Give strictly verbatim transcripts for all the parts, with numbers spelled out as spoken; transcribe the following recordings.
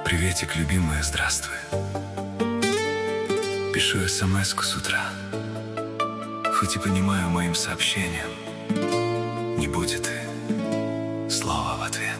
Приветик, любимая, здравствуй. Пишу смс-ку с утра, хоть и понимаю моим сообщением не будет и слова в ответ.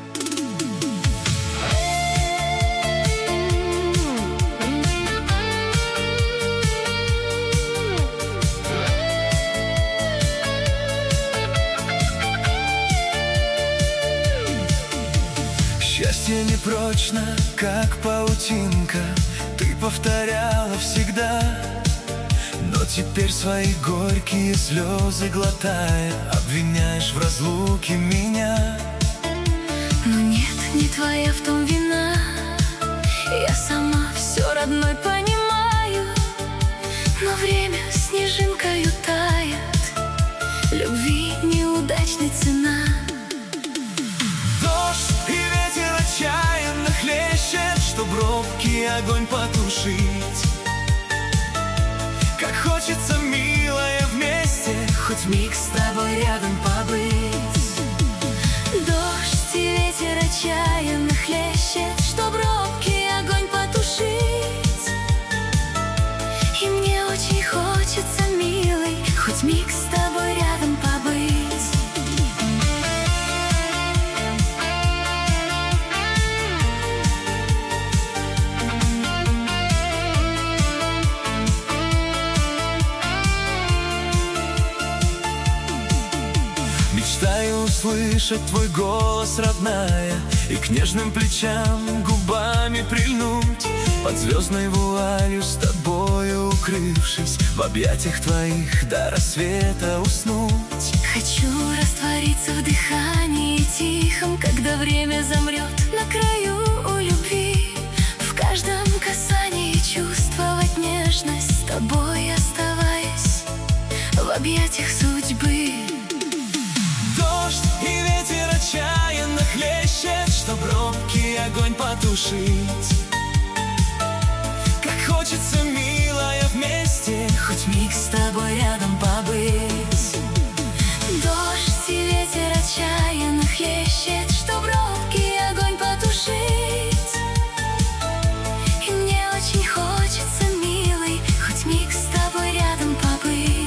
Счастье непрочно, как паутинка, ты повторяла всегда. Но теперь свои горькие слезы глотая, обвиняешь в разлуке меня. Но нет, не твоя в том вина, я сама все родной понимаю. Но время снежинкою тает, любви неудачной цена. Отчаянно хлещет, чтоб робкий огонь потушить. Как хочется, милая, вместе хоть миг с тобой рядом побыть. Дождь и ветер отчаянно хлещет, чтоб робкий огонь потушить. И мне очень хочется, милый, хоть миг с тобой рядом побыть. Мечтаю услышать твой голос, родная, и к нежным плечам губами прильнуть, под звездной вуалью с тобою укрывшись, в объятиях твоих до рассвета уснуть. Хочу раствориться в дыхании тихом, когда время замрет на краю у любви. В каждом касании чувствовать нежность, с тобой оставаясь в объятиях судьбы. Дождь и ветер отчаянно хлещет, чтоб робкий огонь потушить. Как хочется, милая, вместе хоть миг с тобой рядом побыть. Дождь и ветер отчаянно хлещет, чтоб робкий огонь потушить. И мне очень хочется, милый, хоть миг с тобой рядом побыть.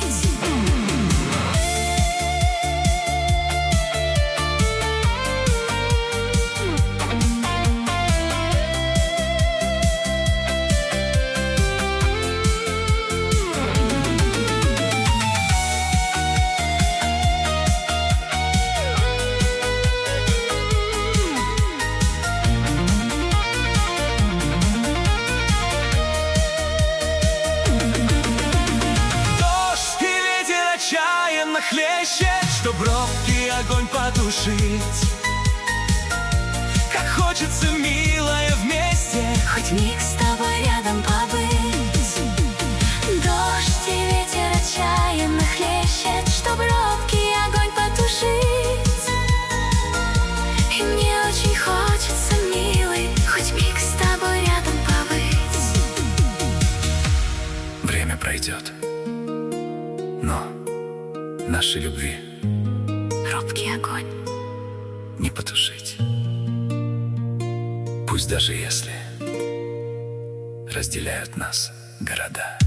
Отчаянно хлещет, чтоб робкий огонь потушить. Как хочется, милая, вместе хоть миг с тобой рядом побыть. Дождь и ветер отчаянно хлещет, чтоб робкий огонь потушить. И мне очень хочется, милый, хоть миг с тобой рядом побыть. Время пройдет, но нашей любви робкий огонь не потушить. Пусть даже если разделяют нас города.